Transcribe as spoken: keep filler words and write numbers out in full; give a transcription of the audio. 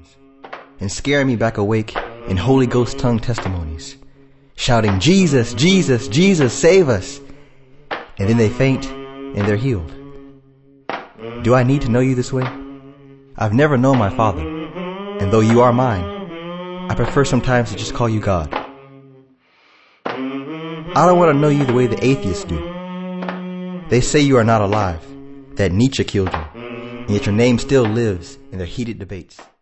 sermons and scare me back awake in Holy Ghost tongue testimonies, shouting, Jesus, Jesus, Jesus, save us. And then they faint and they're healed. Do I need to know you this way? I've never known my Father, and though you are mine, I prefer sometimes to just call you God. I don't want to know you the way the atheists do. They say you are not alive, that Nietzsche killed you, and yet your name still lives in their heated debates.